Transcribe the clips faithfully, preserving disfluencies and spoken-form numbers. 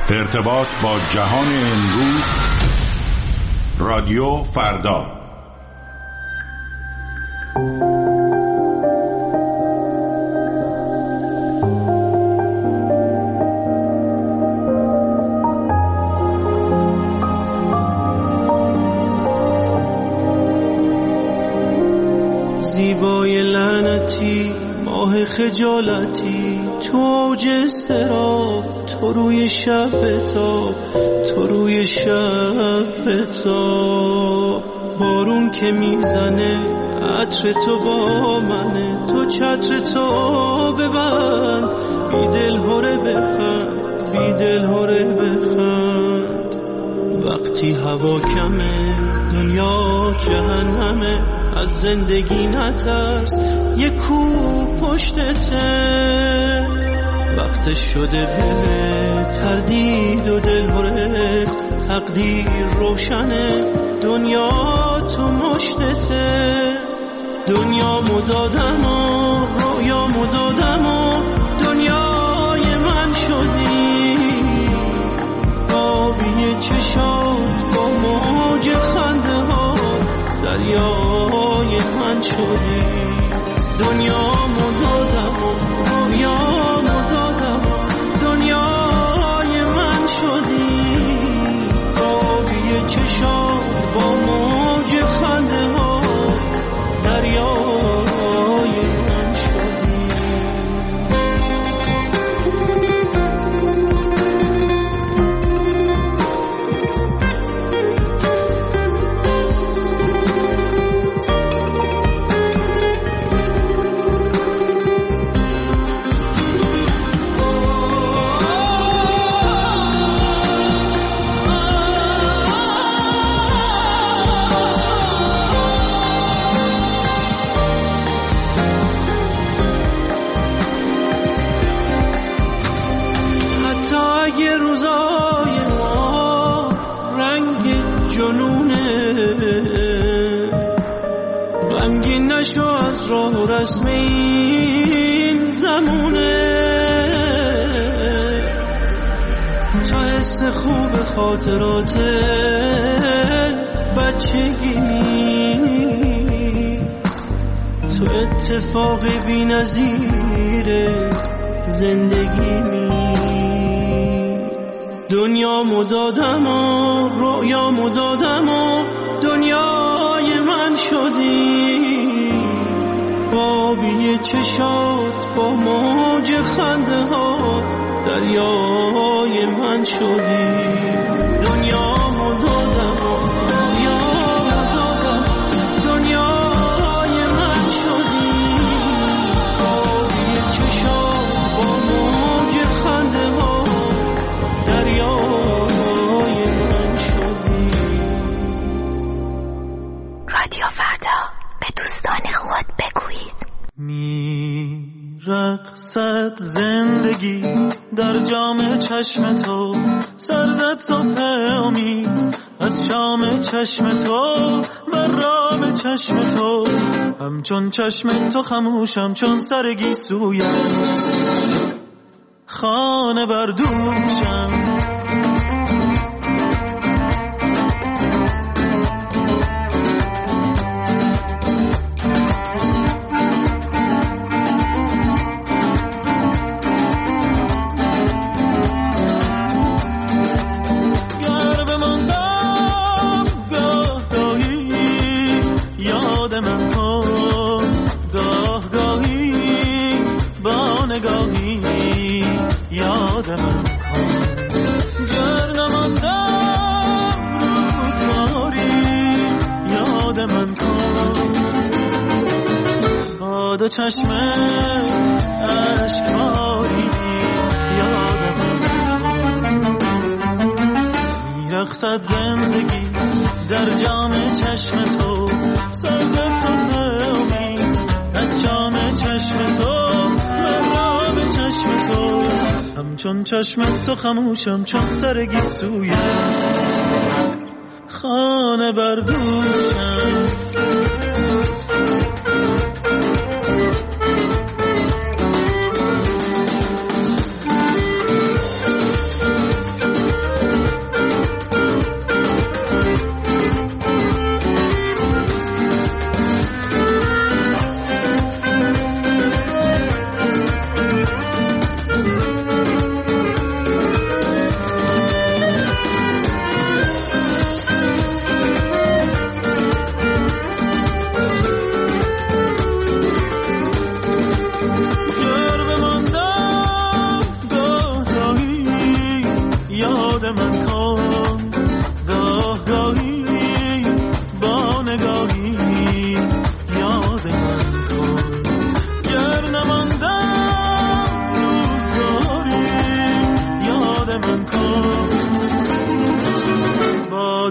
ارتباط با جهان امروز، رادیو فردا. زیبای لعنتی، ماه خجالتی، تو اوج استراب، تو روی شب بتاب، تو روی شب بتاب. بارون که میزنه عطر تو با منه، تو چتر تو ببند، بی دل هره بخند، بی دل هره بخند. وقتی هوا کمه دنیا جهنمه، از زندگی نترس یک کو پشتته. وقتش شده به تردید و دلهره، تقدیر روشنه، دنیا تو مشتته. دنیا مدادم و رویا مدادم و دنیای من شدی. آبی چشات با موج خنده ها دریای من شدی. دنیا مدادم و رویا مدادم و دنیای من شدی. آبی چشات با موج خنده ها دریای من شدی. راه رسم این زمونه، تو حس خوب خاطرات بچگی، تو اتفاق بی نظیر زندگی. دنیا مدادم و رویا مدادم و دنیای من شدی. آبی چشات با موج خنده هات دریای من شدی. دنیا مدادم و رویا مدادم دنیای من شدی. آبی چشات با موج خنده هات دریای من شدی. رادیو فردا، به دوستان خود بگویید. می رقصد زندگی در جام چشم تو، سر زد صبح امید از شام چشم تو، بر رام چشم تو. همچون چشم تو خموشم چون سر گیسویت، خانه بر دوشم. دو چشم اشکباری یادم میرقصد زندگی در جام چشم تو، سازد صبح امید از جام چشم تو، مرام چشم تو. همچون چشم تو خموشم چون سر گیسویت، خانه بر دوشم.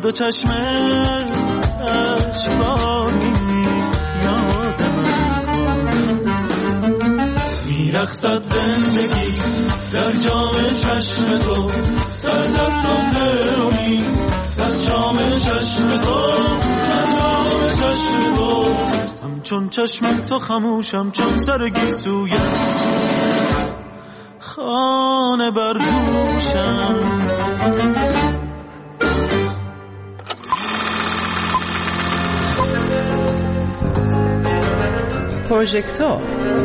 دو چشم اشکباری یادم کن. میرقصد زندگی در جام چشم تو، سرزد صبح امید از شام چشم تو، در جام چشم تو. همچون چشم تو خموشم چون سرگی سوی خانه برگوشم. پروژکتور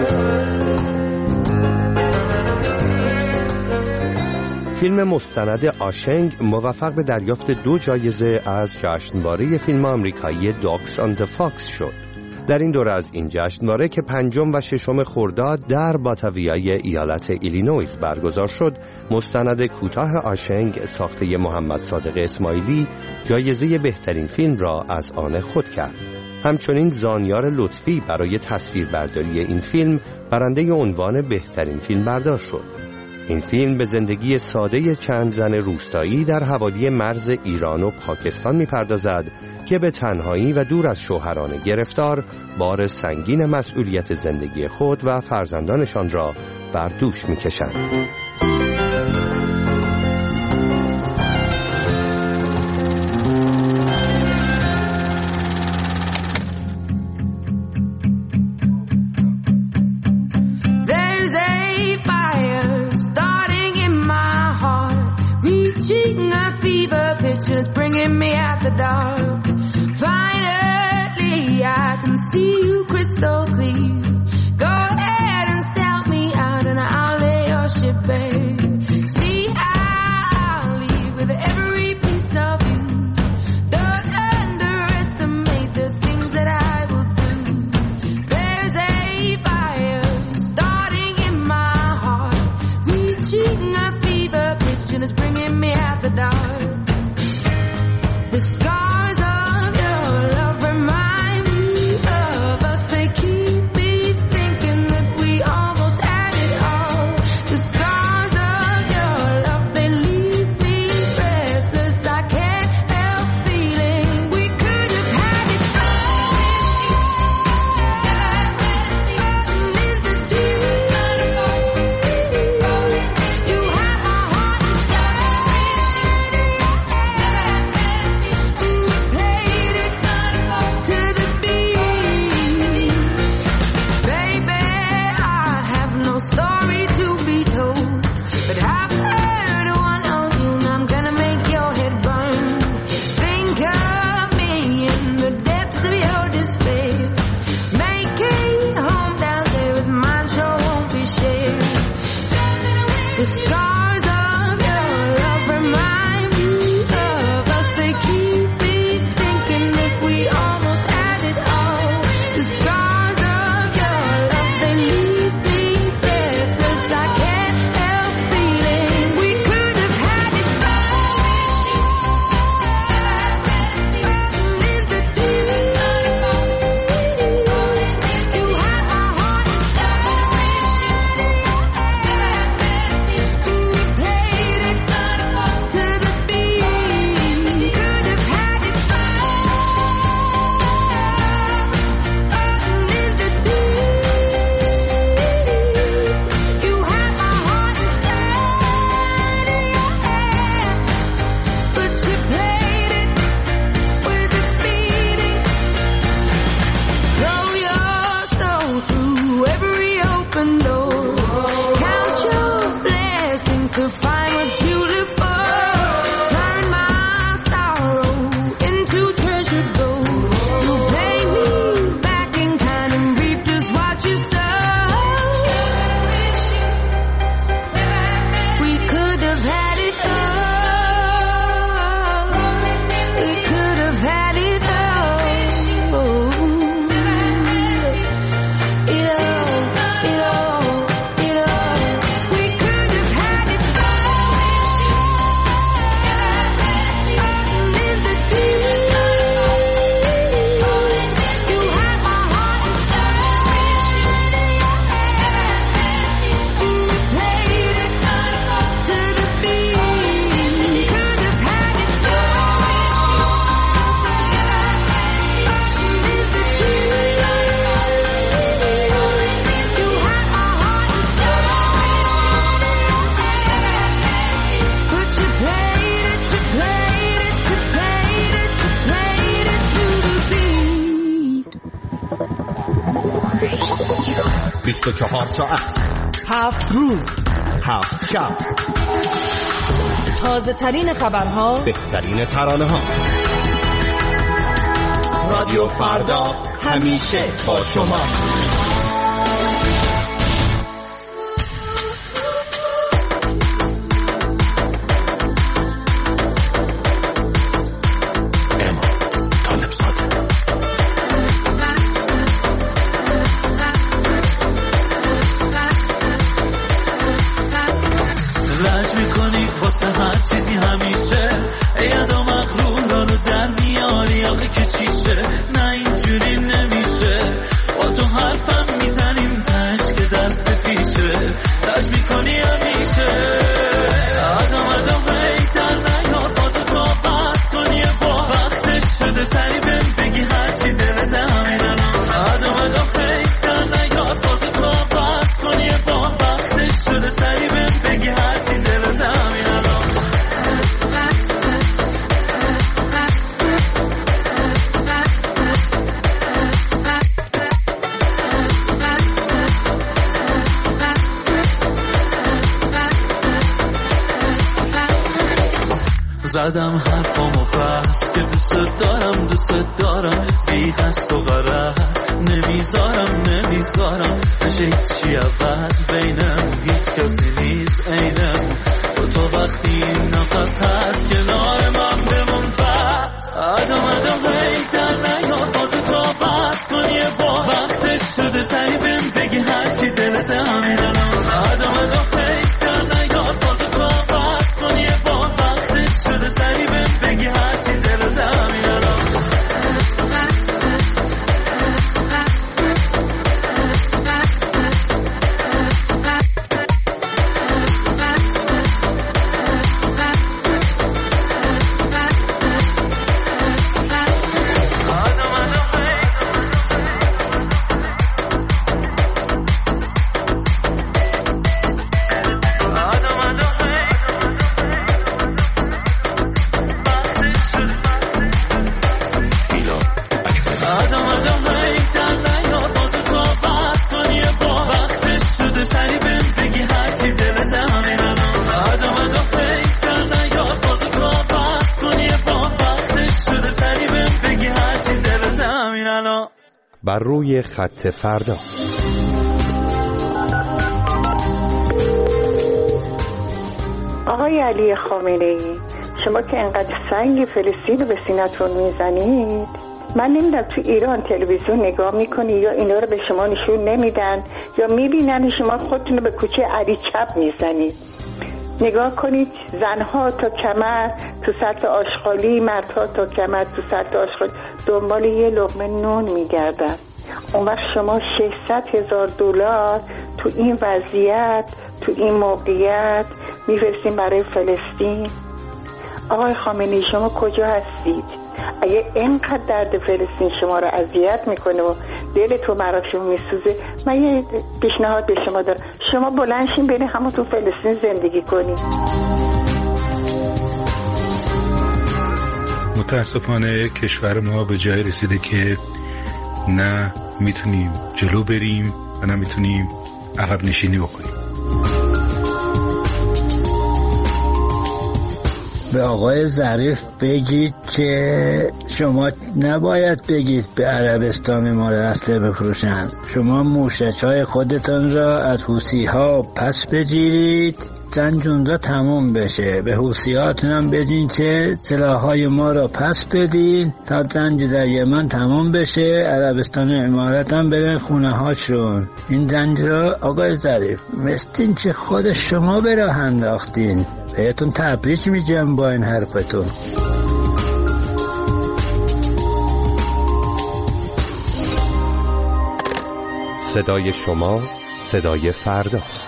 فیلم مستند آشنگ موفق به دریافت دو جایزه از جشنواره فیلم آمریکایی داگز آن د فاکس شد. در این دوره از این جشنواره که پنجم و ششم خرداد در باتاویای ایالت ایلینویز برگزار شد، مستند کوتاه آشنگ ساخته محمد صادق اسماعیلی جایزه بهترین فیلم را از آن خود کرد. همچنین زانیار لطفی برای تصویربرداری این فیلم برنده عنوان بهترین فیلم بردار شد. این فیلم به زندگی ساده چند زن روستایی در حوالی مرز ایران و پاکستان می‌پردازد که به تنهایی و دور از شوهران گرفتار بار سنگین مسئولیت زندگی خود و فرزندانشان را بر دوش می‌کشند. It's bringing me out the dark. Finally, I can see you crystal clear. Go ahead and sell me out and I'll lay your ship bare. See, I'll leave with every piece of you. Don't underestimate the things that I will do. There's a fire starting in my heart, reaching a fever pitch and it's bringing me out the dark. The scars of your love remind me of us بیست و چهار ساعت، هفت روز، هفت شب، تازه ترین خبرها، بهترین ترانه ها. رادیو فردا همیشه با شماست. زدم حرفامو بس که دوست دارم دوست دارم بی هست و غرست نمیذارم نمیذارم نشه هیچی عوض بینم هیچ کسی نیست اینم و تو وقتی این نفس هست کنار من بمون پس ادام ادام هی در نیاد بازه تا بس کن یه با وقتش شده سری بهم بگی هرچی دلت همین الان ادام ادام هی در نیاد بازه تا بس کن یه با وقتش شده سری بهم بگی هرچی دلت همین الان بر روی خط فردا. آقای علی خامنه‌ای، شما که انقدر سنگ فلسطین رو به سینه‌تون میزنید، من نمیدونم تو ایران تلویزیون نگاه میکنی یا اینا رو به شما نشون نمیدن یا میبینن شما خودتون رو به کوچه علی چپ میزنید. نگاه کنید، زنها تا کمر تو سطح آشغالی، مردها تا کمر تو سطح آشغالی دنبال یه لقمه نون میگردن. اون وقت شما ششصد هزار دلار تو این وضعیت، تو این موقعیت میفرستین برای فلسطین. آقای خامنه‌ای شما کجا هستید؟ اگه اینقدر درد فلسطین شما رو اذیت میکنه و دلتون برای شما میسوزه، من یه پیشنهاد به شما دارم، شما بلند شین برین همون تو فلسطین زندگی کنید. متاسفانه کشور ما به جای رسیده که نه میتونیم جلو بریم و نه میتونیم عقب نشینی بکنیم. به آقای ظریف بگید که شما نباید بگید به عربستان ما اسلحه بفروشن. شما موشک‌های خودتان را از حوثی‌ها پس بگیرید، جنگ اونجا تموم بشه. به حوثی‌هاتون هم بگین که سلاح‌های ما را پس بدین تا جنگ در یمن تموم بشه، عربستان امارات هم بره خونه‌هاشون. این جنگ را آقای ظریف مثل که خود شما به راه انداختین. بهتون تبریک میگم با این حرفتون. صدای شما صدای فرداست.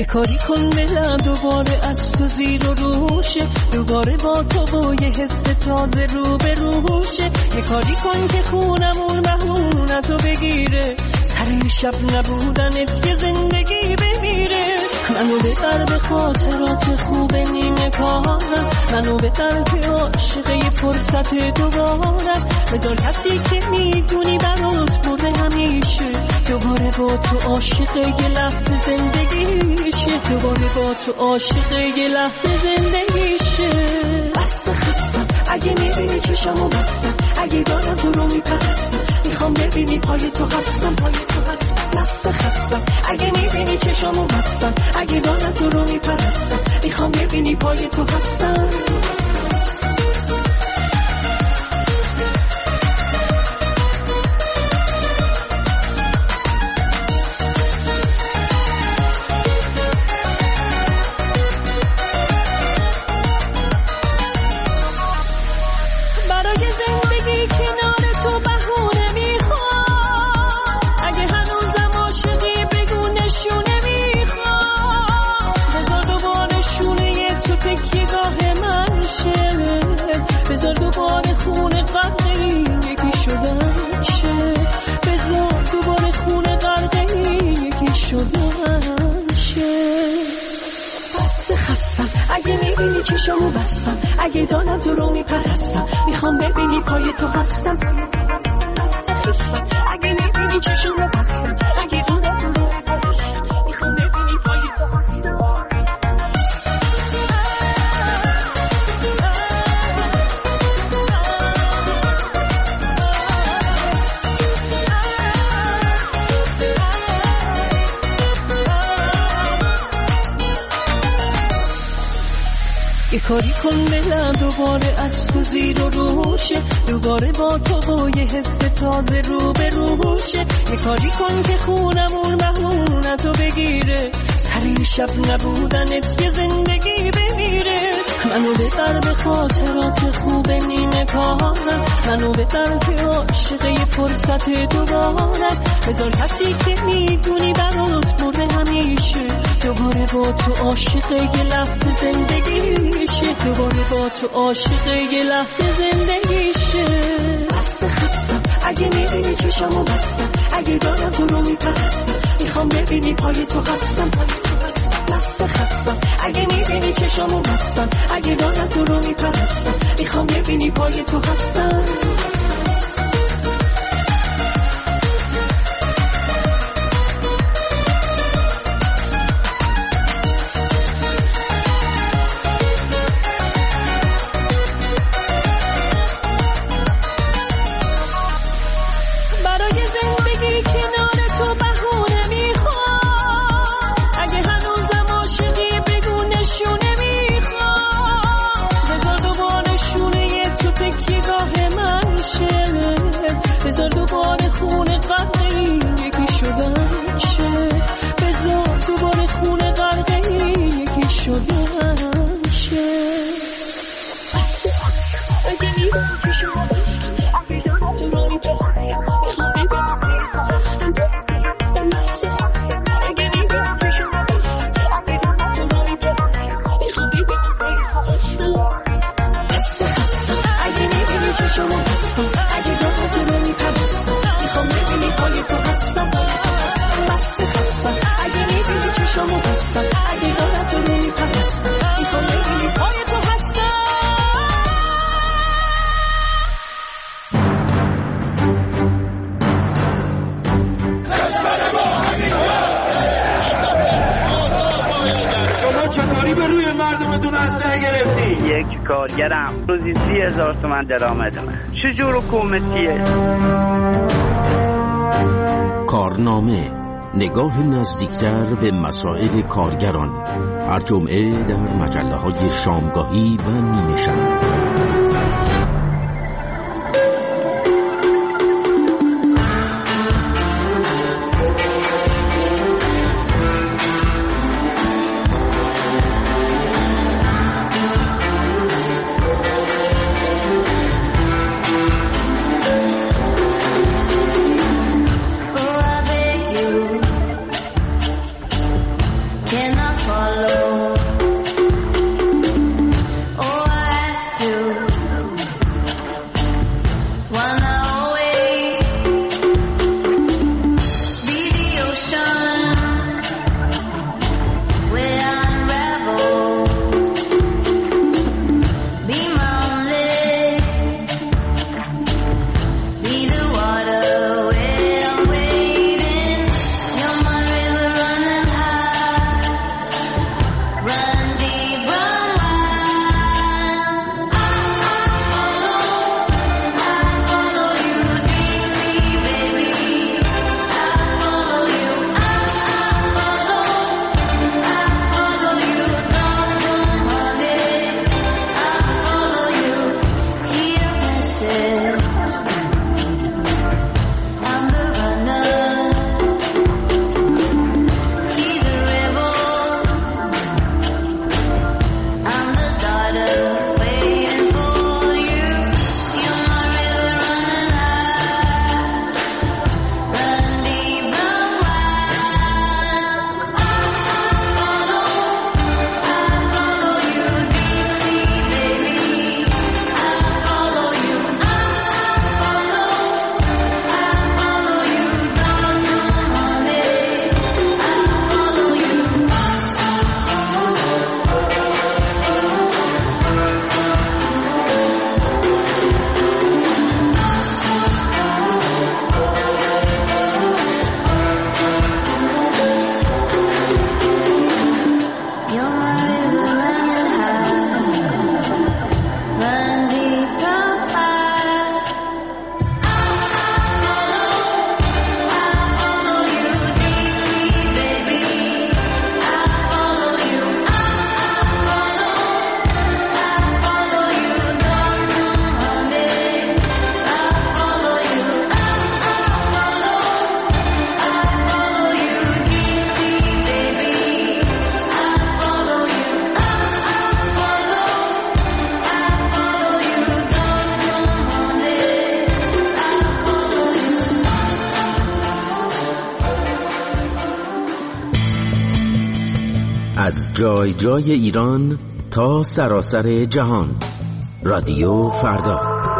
یه کاری کن دلم دوباره از تو زیر و روشه، دوباره با تو با یه حس تازه رو به روشه. یه کاری کن که خونمون بهونتو بگیره، سر شب نبودنت یه زندگی بمیره. منو ببر به خاطرات خوب نیمه کارم، منو ببر که عاشقه فرصت دوبارم. بذار کسی که میدونی برات برده همیشه، دوباره با تو عاشقه یه لحظه زندگیشه، دوباره با تو عاشقه یه لحظه زندگیشه. بس خستم اگه میبینی چشمو بستم، اگه دارم تو رو میپرستم، میخوام ببینی پای تو هستم، پای تو هستم. بس خستم اگه میبینی چشمو بستم، اگه دارم تو رو میپرستم، میخوام ببینی پای تو هستم. اگه میبینی چشمو بستم، اگه دانم تو رو میپرستم، میخوام ببینی پای تو هستم. اگه میبینی چشمو بستم، اگه دانم تو رو میپرستم، میخوام ببینی پای تو هستم. یه کاری کن دلم دوباره از تو زیر و روشه، دوباره با تو با یه حس تازه رو به روشه. یه کاری کن که خونمون بهونتو بگیره، سر شب نبودنت یه زندگی بمیره. منو ببر به خاطرات خوب نیمه کارم، منو ببر که عاشقه فرصت دوبارم. بذار کسی که میدونی برات برده همیشه، دوباره با تو عاشقه یه لحظه زندگیشه، دوباره با تو عاشقه یه لحظه زندگیشه. بس خستم اگه میبینی چشمو بستم، اگه دارم تو رو میپرستم، میخوام ببینی پای تو هستم، پای تو هستم. بس خستم اگه میبینی چشمو بستم، اگه دارم تو رو میپرستم، میخوام ببینی پای تو هستم. کارگرم روزی سی هزار تومن درآمد من. چجور حکومتیه؟ کارنامه، نگاه نزدیکتر به مسائل کارگران، هر جمعه در مجله های شامگاهی و نیمه شب. Cannot از جای جای ایران تا سراسر جهان. رادیو فردا.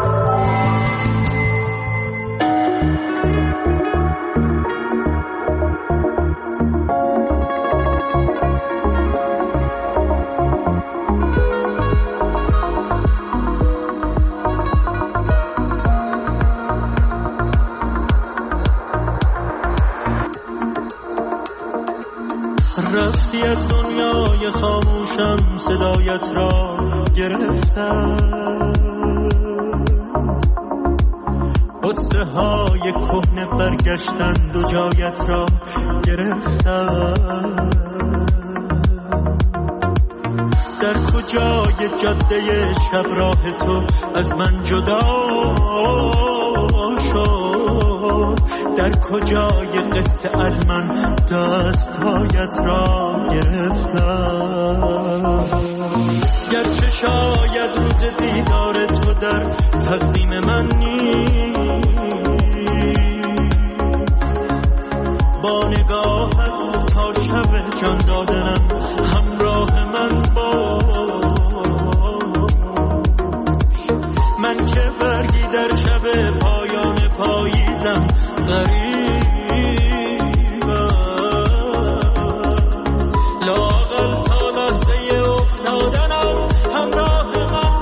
رفتی از دنیای خاموشم، صدایت را گرفتم، قصه های کهنه برگشتند و جایت را گرفتم. در کجای جاده شب راه تو از من جدا شد؟ در کجای قصه از من دستهایت را گرفتم؟ گرچه شاید روز دیدار تو در تقدیم من نیست، با نگاهت تا شب جان دادنم همراه من باش. من که برگی در شب پایان پاییزم غریبم، لااقل تا لحظه افتادنم همراه من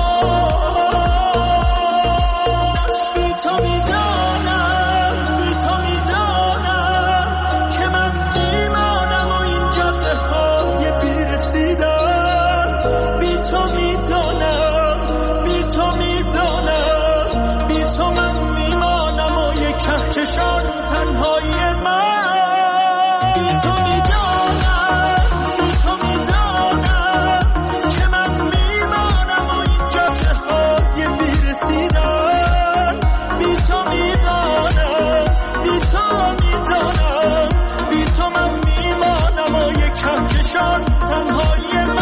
باش. بی تو میدانم، بی تو میدانم که من میمانم و این جاده های بیرسیدن. بی تو میدانم، بی تو میدانم، بی تو من میمانم و یک کهکشان تنهایی من. بی تو میدانم، بی تو میدانم که من میمانم و این جاده های بیرسیدن. بی تو میدانم، بی تو میدانم، بی تو من میمانم و یک کهکشان تنهایی من.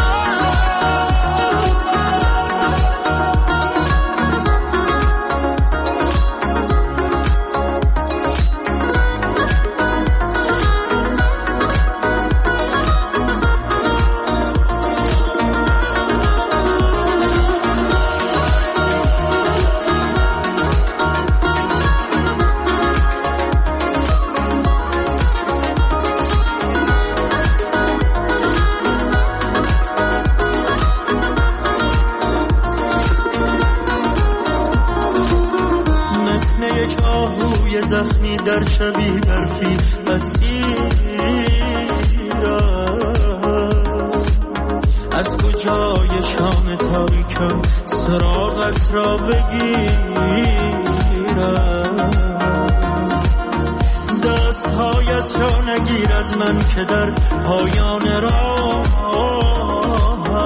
زخمی در شبی برفی اسیرم، از کجای شام تاریکم سراغت را بگیرم؟ دستهایت را نگیر از من که در پایان راه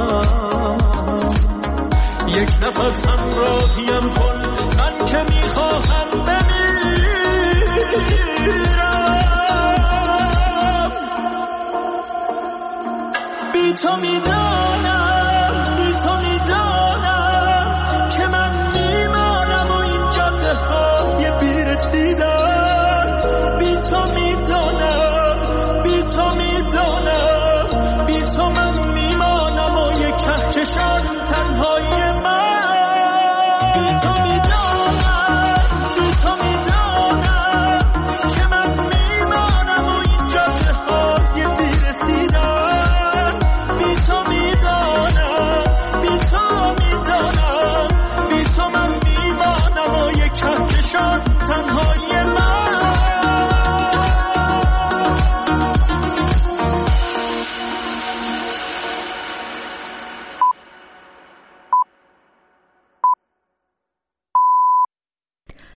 یک نفس همراهیم کن، من که میخواهم بمیرم. بی تو میدانم، بی تو میدانم که من میمانم و این جاده های بیرسیدن. بی تو میدانم، بی تو میدانم، بی تو من میمانم و یک کهکشان تنهایی من. بی تو میدانم، بی تو میدانم که من میمانم و این جاده های بیرسیدن. بی تو میدانم، بی تو میدانم، بی تو من میمانم و یک کهکشان تنها